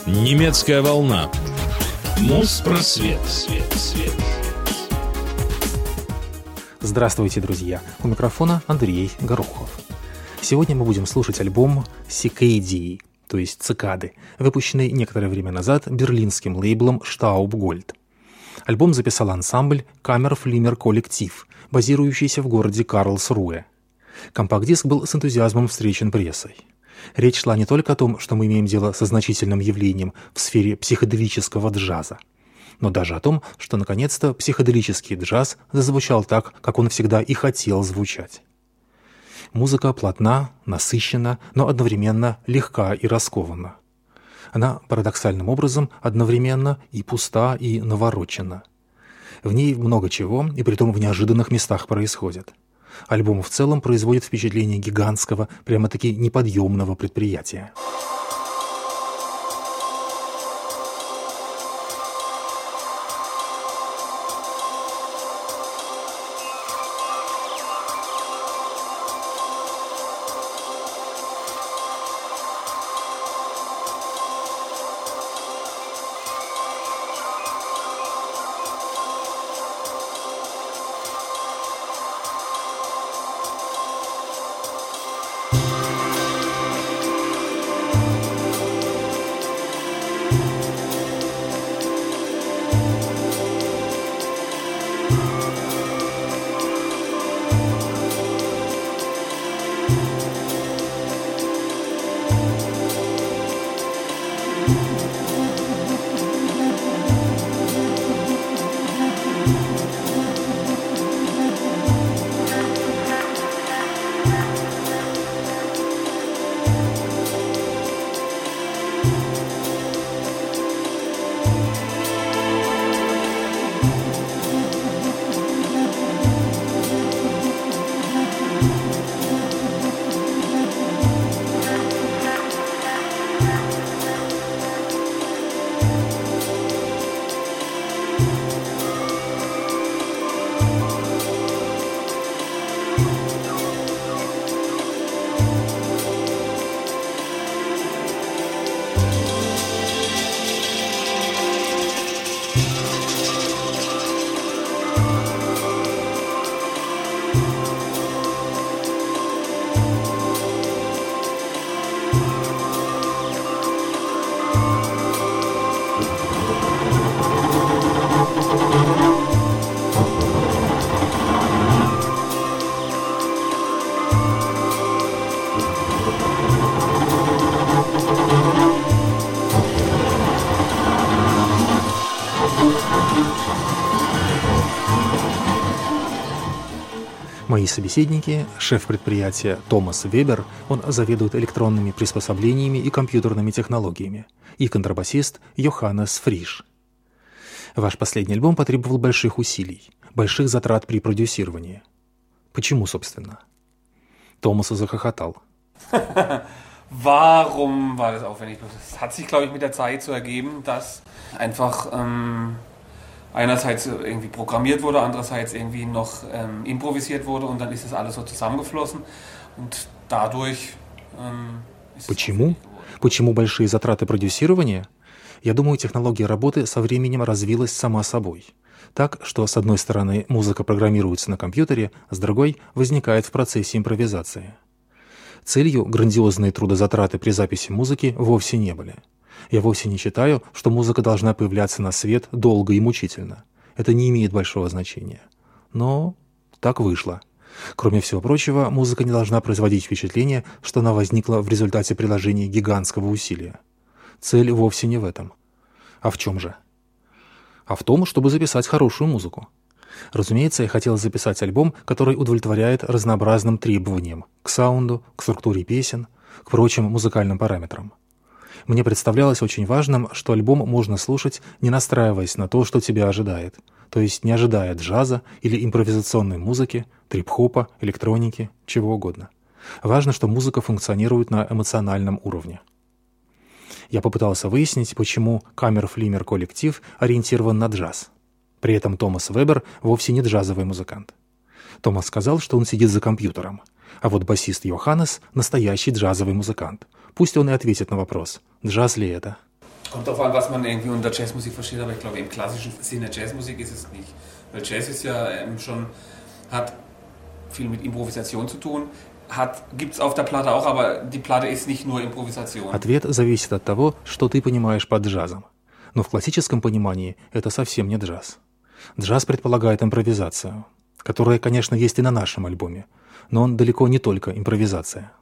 Немецкая волна. Моспросвет. Здравствуйте, друзья! У микрофона Андрей Горохов. Сегодня мы будем слушать альбом «Cicadae», то есть «Цикады», выпущенный некоторое время назад берлинским лейблом «Staubgold». Альбом записал ансамбль «Камерфлимер Коллектив», базирующийся в городе Карлсруэ. Компакт-диск был с энтузиазмом встречен прессой. Речь шла не только о том, что мы имеем дело со значительным явлением в сфере психоделического джаза, но даже о том, что, наконец-то, психоделический джаз зазвучал так, как он всегда и хотел звучать. Музыка плотна, насыщена, но одновременно легка и раскованна. Она парадоксальным образом одновременно и пуста, и наворочена. В ней много чего, и притом в неожиданных местах происходит. Альбом в целом производит впечатление гигантского, прямо-таки неподъемного предприятия. Мои собеседники – шеф предприятия Томас Вебер, он заведует электронными приспособлениями и компьютерными технологиями, и контрабасист Йоханнес Фриш. Ваш последний альбом потребовал больших усилий, больших затрат при продюсировании. Почему, собственно? Томас захохотал. Warum war das aufwendig? Das hat sich, glaube ich, mit der Zeit so ergeben, dass einfach einerseits irgendwie programmiert wurde, andererseits irgendwie noch improvisiert wurde und dann ist das alles so zusammengeflossen und dadurch ist Почему? Почему большие затраты продюсирования? Я думаю, технология работы со временем развилась сама собой. Так, что с одной стороны музыка программируется на компьютере, с другой возникает в процессе импровизации. Целью грандиозные трудозатраты при записи музыки вовсе не были. Я вовсе не считаю, что музыка должна появляться на свет долго и мучительно. Это не имеет большого значения. Но так вышло. Кроме всего прочего, музыка не должна производить впечатление, что она возникла в результате приложения гигантского усилия. Цель вовсе не в этом. А в чем же? А в том, чтобы записать хорошую музыку. Разумеется, я хотел записать альбом, который удовлетворяет разнообразным требованиям к саунду, к структуре песен, к прочим музыкальным параметрам. Мне представлялось очень важным, что альбом можно слушать, не настраиваясь на то, что тебя ожидает, то есть не ожидая джаза или импровизационной музыки, трип-хопа, электроники, чего угодно. Важно, что музыка функционирует на эмоциональном уровне. Я попытался выяснить, почему Камерфлимер Коллектив ориентирован на джаз. При этом Томас Вебер вовсе не джазовый музыкант. Томас сказал, что он сидит за компьютером, а вот басист Йоханнес – настоящий джазовый музыкант. Пусть он и ответит на вопрос, джаз ли это. Kommt darauf an, was man irgendwie unter Jazzmusik versteht, aber ich glaube, im klassischen Sinne Jazzmusik ist es nicht. Weil Jazz ist ja hat viel mit Improvisation zu tun, gibt es auf der Platte auch, aber die Platte ist nicht nur Improvisation. Ответ зависит от того, что ты понимаешь под джазом. Но в классическом понимании это совсем не джаз. Джаз предполагает импровизацию, которая, конечно, есть и на нашем альбоме, но он далеко не только импровизация.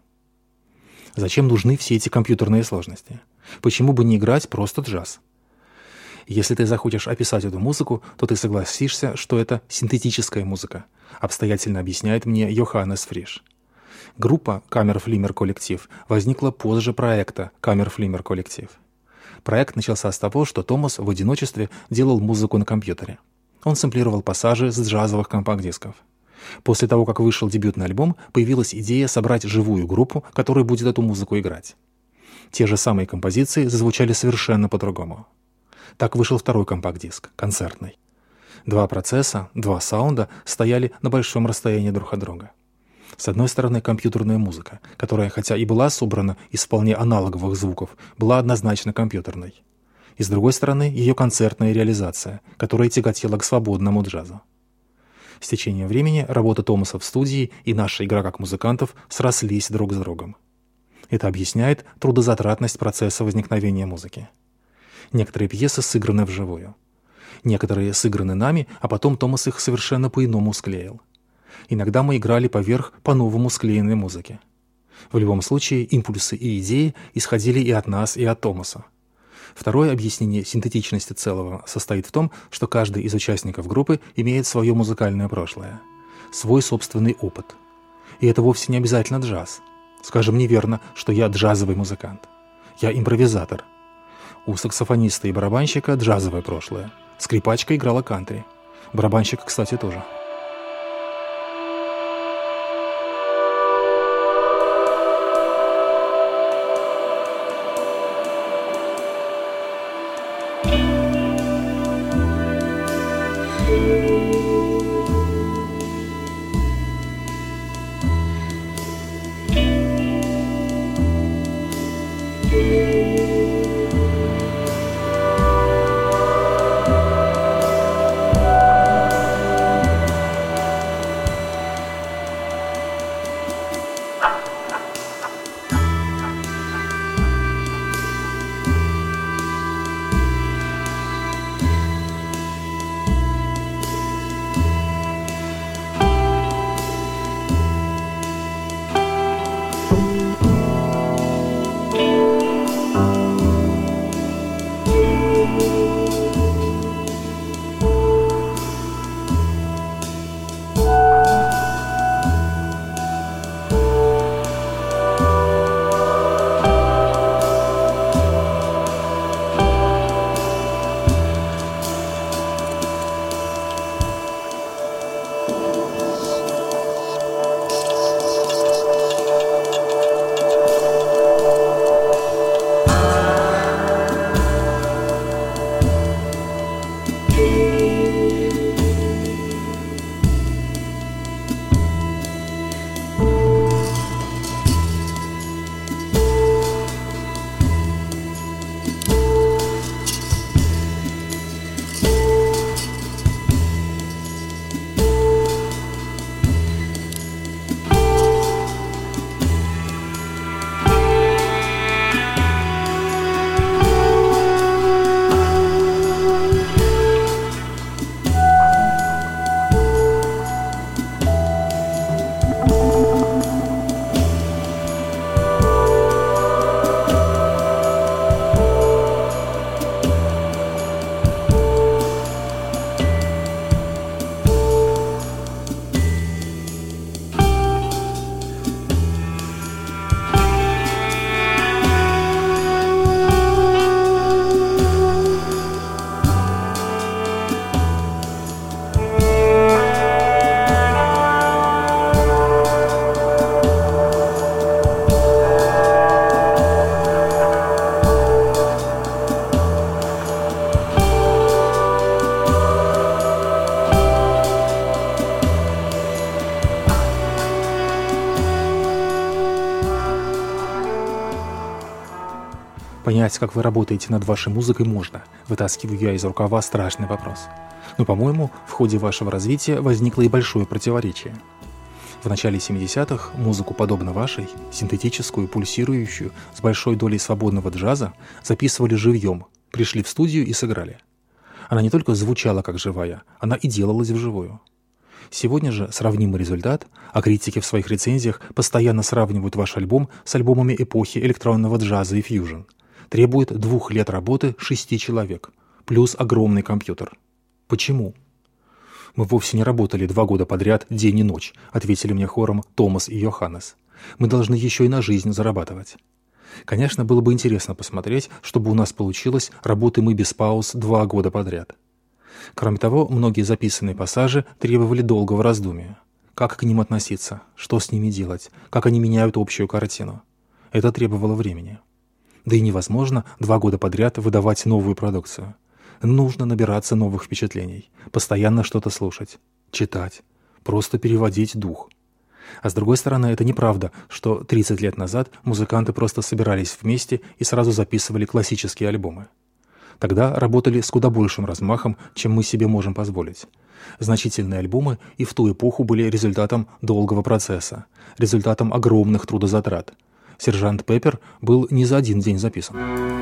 Зачем нужны все эти компьютерные сложности? Почему бы не играть просто джаз? Если ты захочешь описать эту музыку, то ты согласишься, что это синтетическая музыка, обстоятельно объясняет мне Йоханнес Фриш. Группа Каммерфлимер Коллектив возникла позже проекта Каммерфлимер Коллектив. Проект начался с того, что Томас в одиночестве делал музыку на компьютере. Он сэмплировал пассажи с джазовых компакт-дисков. После того, как вышел дебютный альбом, появилась идея собрать живую группу, которая будет эту музыку играть. Те же самые композиции зазвучали совершенно по-другому. Так вышел второй компакт-диск, концертный. Два процесса, два саунда стояли на большом расстоянии друг от друга. С одной стороны, компьютерная музыка, которая, хотя и была собрана из вполне аналоговых звуков, была однозначно компьютерной. И с другой стороны, ее концертная реализация, которая тяготела к свободному джазу. С течением времени работа Томаса в студии и наша игра как музыкантов срослись друг с другом. Это объясняет трудозатратность процесса возникновения музыки. Некоторые пьесы сыграны вживую. Некоторые сыграны нами, а потом Томас их совершенно по-иному склеил. Иногда мы играли поверх по-новому склеенной музыки. В любом случае, импульсы и идеи исходили и от нас, и от Томаса. Второе объяснение синтетичности целого состоит в том, что каждый из участников группы имеет свое музыкальное прошлое, свой собственный опыт. И это вовсе не обязательно джаз. Скажем, неверно, что я джазовый музыкант. Я импровизатор. У саксофониста и барабанщика джазовое прошлое. Скрипачка играла кантри. Барабанщик, кстати, тоже. Понять, как вы работаете над вашей музыкой, можно. Вытаскиваю я из рукава страшный вопрос. Но, по-моему, в ходе вашего развития возникло и большое противоречие. В начале 70-х музыку, подобно вашей, синтетическую, пульсирующую, с большой долей свободного джаза, записывали живьем, пришли в студию и сыграли. Она не только звучала как живая, она и делалась вживую. Сегодня же сравнимый результат, а критики в своих рецензиях постоянно сравнивают ваш альбом с альбомами эпохи электронного джаза и фьюжн. Требует 2 лет работы 6 человек, плюс огромный компьютер. Почему? «Мы вовсе не работали 2 года подряд, день и ночь», ответили мне хором Томас и Йоханнес. «Мы должны еще и на жизнь зарабатывать». Конечно, было бы интересно посмотреть, чтобы у нас получилось, работаем мы без пауз 2 года подряд. Кроме того, многие записанные пассажи требовали долгого раздумия. Как к ним относиться? Что с ними делать? Как они меняют общую картину? Это требовало времени. Да и невозможно 2 года подряд выдавать новую продукцию. Нужно набираться новых впечатлений, постоянно что-то слушать, читать, просто переводить дух. А с другой стороны, это неправда, что 30 лет назад музыканты просто собирались вместе и сразу записывали классические альбомы. Тогда работали с куда большим размахом, чем мы себе можем позволить. Значительные альбомы и в ту эпоху были результатом долгого процесса, результатом огромных трудозатрат. «Сержант Пеппер» был не за 1 день записан.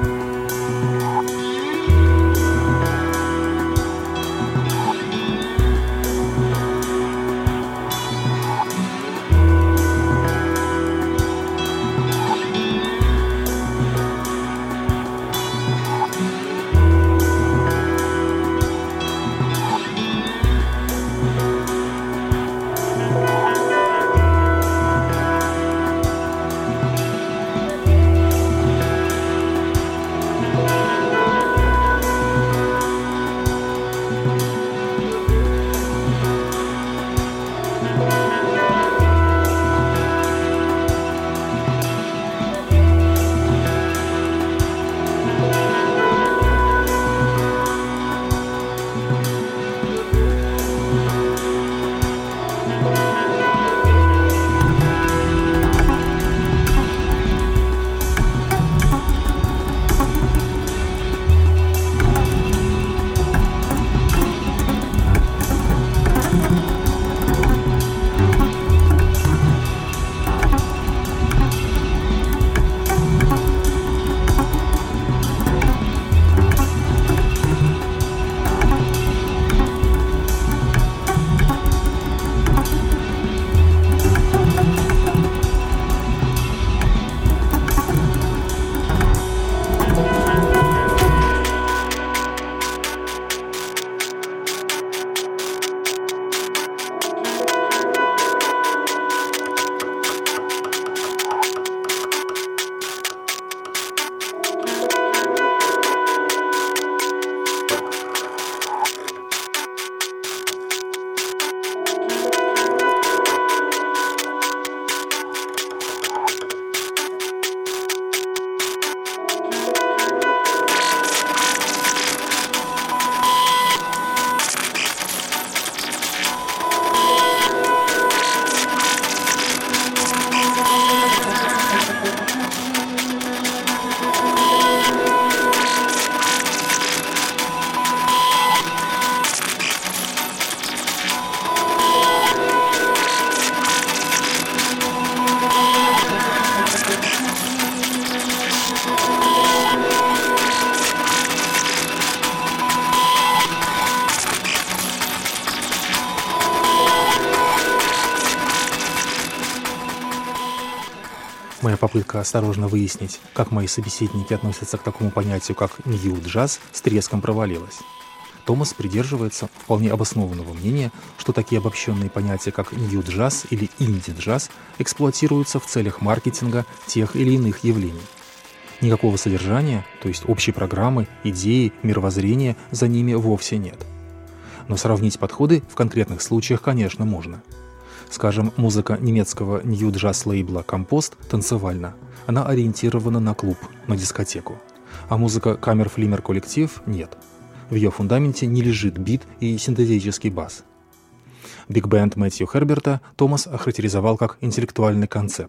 Моя попытка осторожно выяснить, как мои собеседники относятся к такому понятию, как нью-джаз, с треском провалилась. Томас придерживается вполне обоснованного мнения, что такие обобщенные понятия, как нью-джаз или инди-джаз, эксплуатируются в целях маркетинга тех или иных явлений. Никакого содержания, то есть общей программы, идеи, мировоззрения за ними вовсе нет. Но сравнить подходы в конкретных случаях, конечно, можно. Скажем, музыка немецкого нью-джаз-лейбла «Компост» танцевальна. Она ориентирована на клуб, на дискотеку. А музыка «Каммерфлиммер Коллектив» нет. В ее фундаменте не лежит бит и синтетический бас. Биг-бенд Мэтью Херберта Томас охарактеризовал как интеллектуальный концепт.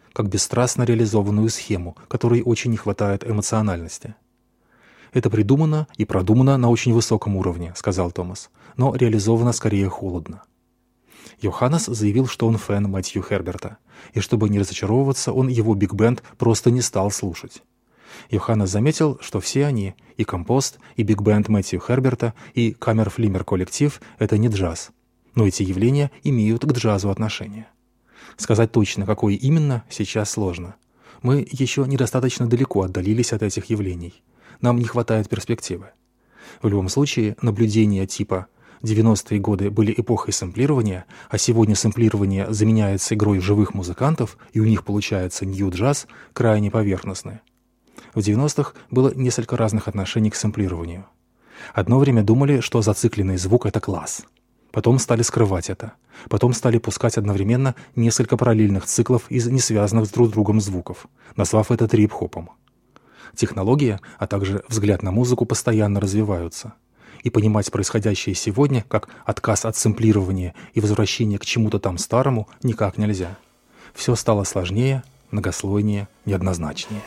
как бесстрастно реализованную схему, которой очень не хватает эмоциональности. «Это придумано и продумано на очень высоком уровне», — сказал Томас, «но реализовано скорее холодно». Йоханнес заявил, что он фэн Мэтью Херберта, и чтобы не разочаровываться, он его биг-бенд просто не стал слушать. Йоханнес заметил, что все они, и компост, и биг-бенд Мэтью Херберта, и каммерфлимер-коллектив — это не джаз, но эти явления имеют к джазу отношение. Сказать точно, какое именно, сейчас сложно. Мы еще недостаточно далеко отдалились от этих явлений. Нам не хватает перспективы. В любом случае, наблюдения типа «90-е годы были эпохой сэмплирования, а сегодня сэмплирование заменяется игрой живых музыкантов, и у них получается нью-джаз» крайне поверхностны. В 90-х было несколько разных отношений к сэмплированию. Одно время думали, что зацикленный звук — это класс. Потом стали скрывать это. Потом стали пускать одновременно несколько параллельных циклов из несвязанных с друг другом звуков, назвав это трип-хопом. Технология, а также взгляд на музыку постоянно развиваются. И понимать происходящее сегодня как отказ от сэмплирования и возвращение к чему-то там старому никак нельзя. Все стало сложнее, многослойнее, неоднозначнее.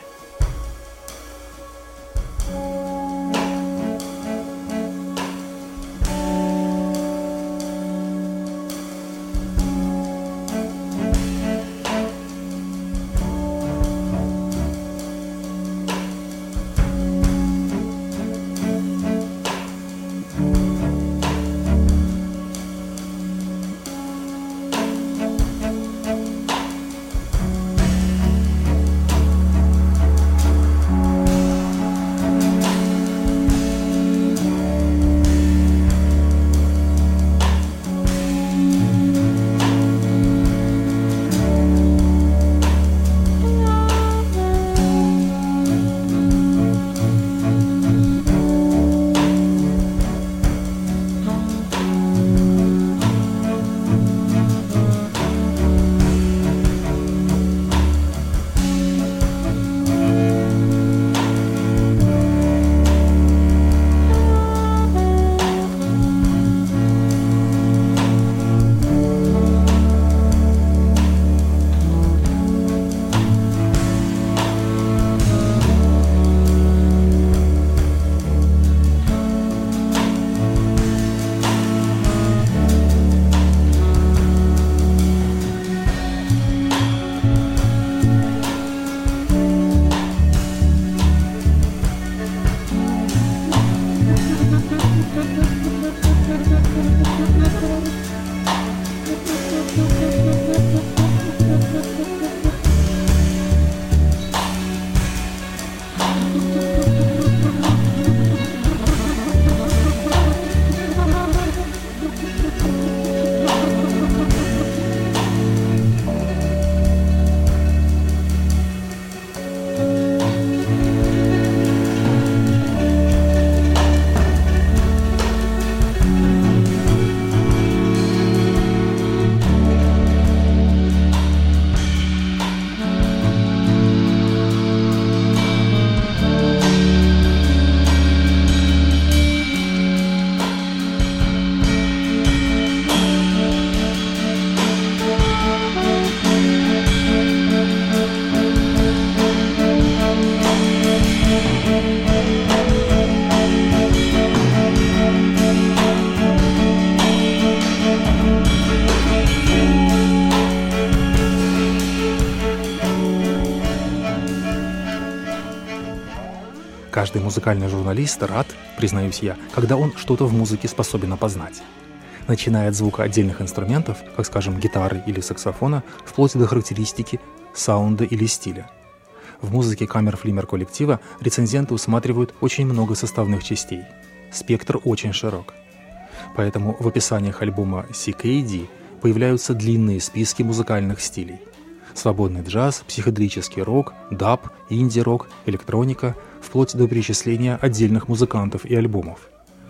Каждый музыкальный журналист рад, признаюсь я, когда он что-то в музыке способен опознать. Начиная от звука отдельных инструментов, как, скажем, гитары или саксофона, вплоть до характеристики, саунда или стиля. В музыке каммерфлимер-коллектива рецензенты усматривают очень много составных частей. Спектр очень широк. Поэтому в описаниях альбома CKD появляются длинные списки музыкальных стилей. Свободный джаз, психоделический рок, даб, инди-рок, электроника, вплоть до перечисления отдельных музыкантов и альбомов.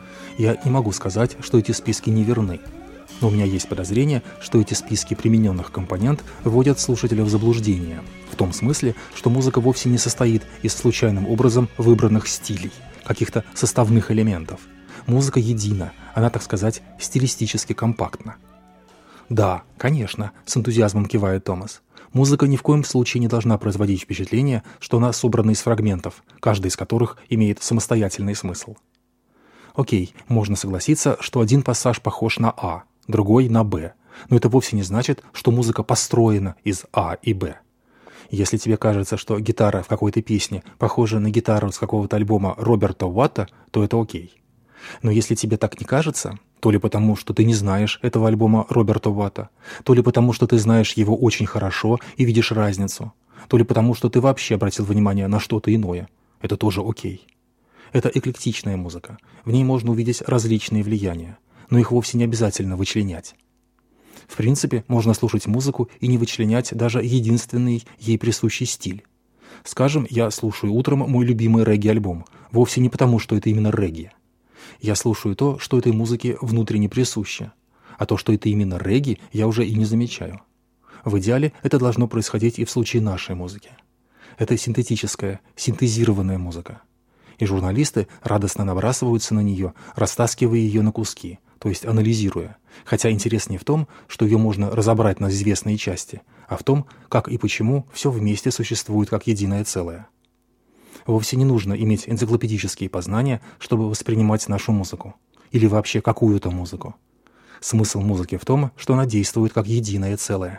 Я не могу сказать, что эти списки не верны, но у меня есть подозрение, что эти списки примененных компонент вводят слушателя в заблуждение, в том смысле, что музыка вовсе не состоит из случайным образом выбранных стилей, каких-то составных элементов. Музыка едина, она, так сказать, стилистически компактна. «Да, конечно», — с энтузиазмом кивает Томас. Музыка ни в коем случае не должна производить впечатление, что она собрана из фрагментов, каждый из которых имеет самостоятельный смысл. Окей, можно согласиться, что один пассаж похож на А, другой на Б, но это вовсе не значит, что музыка построена из А и Б. Если тебе кажется, что гитара в какой-то песне похожа на гитару с какого-то альбома Роберта Уатта, то это окей. Но если тебе так не кажется, то ли потому, что ты не знаешь этого альбома Роберта Уатта, то ли потому, что ты знаешь его очень хорошо и видишь разницу, то ли потому, что ты вообще обратил внимание на что-то иное, это тоже окей. Это эклектичная музыка, в ней можно увидеть различные влияния, но их вовсе не обязательно вычленять. В принципе, можно слушать музыку и не вычленять даже единственный ей присущий стиль. Скажем, я слушаю утром мой любимый регги-альбом, вовсе не потому, что это именно регги. Я слушаю то, что этой музыке внутренне присуще, а то, что это именно регги, я уже и не замечаю. В идеале это должно происходить и в случае нашей музыки. Это синтетическая, синтезированная музыка. И журналисты радостно набрасываются на нее, растаскивая ее на куски, то есть анализируя. Хотя интерес не в том, что ее можно разобрать на известные части, а в том, как и почему все вместе существует как единое целое. Вовсе не нужно иметь энциклопедические познания, чтобы воспринимать нашу музыку. Или вообще какую-то музыку. Смысл музыки в том, что она действует как единое целое.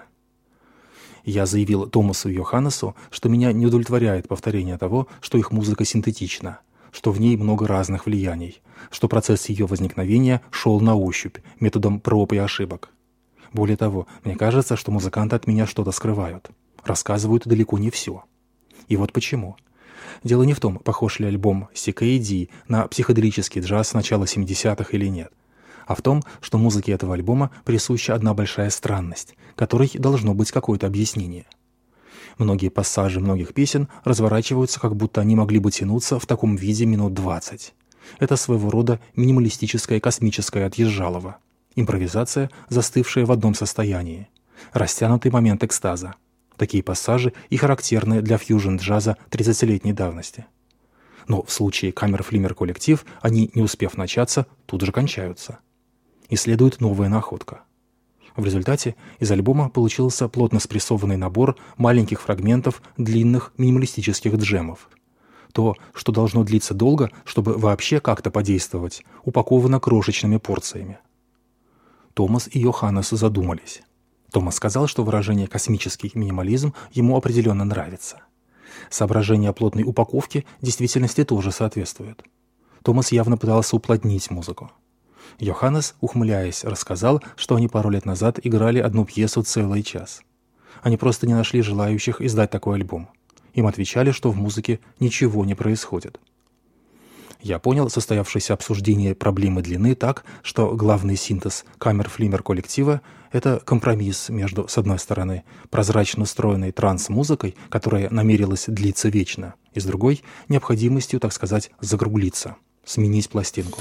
Я заявил Томасу и Йоханнесу, что меня не удовлетворяет повторение того, что их музыка синтетична, что в ней много разных влияний, что процесс ее возникновения шел на ощупь, методом проб и ошибок. Более того, мне кажется, что музыканты от меня что-то скрывают, рассказывают далеко не все. И вот почему. Дело не в том, похож ли альбом CKD на психоделический джаз начала 70-х или нет, а в том, что музыке этого альбома присуща одна большая странность, которой должно быть какое-то объяснение. Многие пассажи многих песен разворачиваются, как будто они могли бы тянуться в таком виде минут 20. Это своего рода минималистическое космическое отъезжалово. Импровизация, застывшая в одном состоянии. Растянутый момент экстаза. Такие пассажи и характерны для фьюжн-джаза 30-летней давности. Но в случае Каммерфлиммер коллектив они, не успев начаться, тут же кончаются. И следует новая находка. В результате из альбома получился плотно спрессованный набор маленьких фрагментов длинных минималистических джемов. То, что должно длиться долго, чтобы вообще как-то подействовать, упаковано крошечными порциями. Томас и Йоханнес задумались. Томас сказал, что выражение «космический минимализм» ему определенно нравится. Соображение о плотной упаковке действительности тоже соответствует. Томас явно пытался уплотнить музыку. Йоханнес, ухмыляясь, рассказал, что они пару лет назад играли одну пьесу целый час. Они просто не нашли желающих издать такой альбом. Им отвечали, что в музыке ничего не происходит. Я понял состоявшееся обсуждение проблемы длины так, что главный синтез Каммерфлиммер коллектива — это компромисс между, с одной стороны, прозрачно устроенной транс-музыкой, которая намерилась длиться вечно, и с другой — необходимостью, так сказать, закруглиться, сменить пластинку.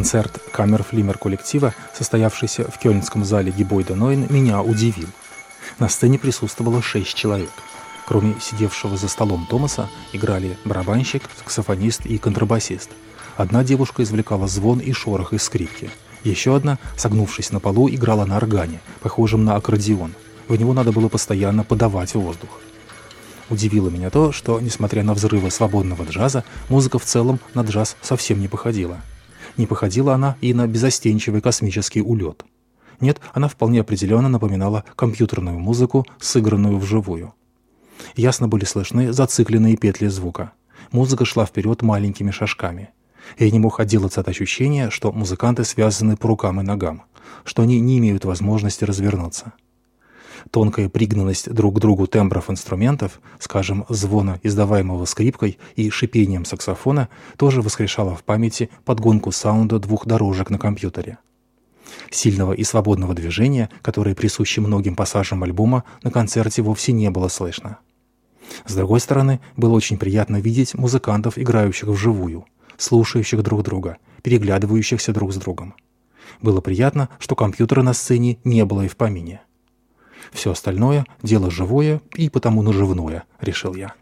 Концерт камерфлимер коллектива, состоявшийся в кёльнском зале Gebäude 9, меня удивил. На сцене присутствовало 6 человек. Кроме сидевшего за столом Томаса, играли барабанщик, саксофонист и контрабасист. Одна девушка извлекала звон и шорох из скрипки. Еще одна, согнувшись на полу, играла на органе, похожем на аккордеон. В него надо было постоянно подавать воздух. Удивило меня то, что, несмотря на взрывы свободного джаза, музыка в целом на джаз совсем не походила. Не походила она и на безостенчивый космический улет. Нет, она вполне определенно напоминала компьютерную музыку, сыгранную вживую. Ясно были слышны зацикленные петли звука. Музыка шла вперед маленькими шажками. Я не мог отделаться от ощущения, что музыканты связаны по рукам и ногам, что они не имеют возможности развернуться. Тонкая пригнанность друг к другу тембров инструментов, скажем, звона, издаваемого скрипкой, и шипением саксофона, тоже воскрешала в памяти подгонку саунда двух дорожек на компьютере. Сильного и свободного движения, которое присуще многим пассажам альбома, на концерте вовсе не было слышно. С другой стороны, было очень приятно видеть музыкантов, играющих вживую, слушающих друг друга, переглядывающихся друг с другом. Было приятно, что компьютера на сцене не было и в помине. Все остальное – дело живое и потому наживное, решил я.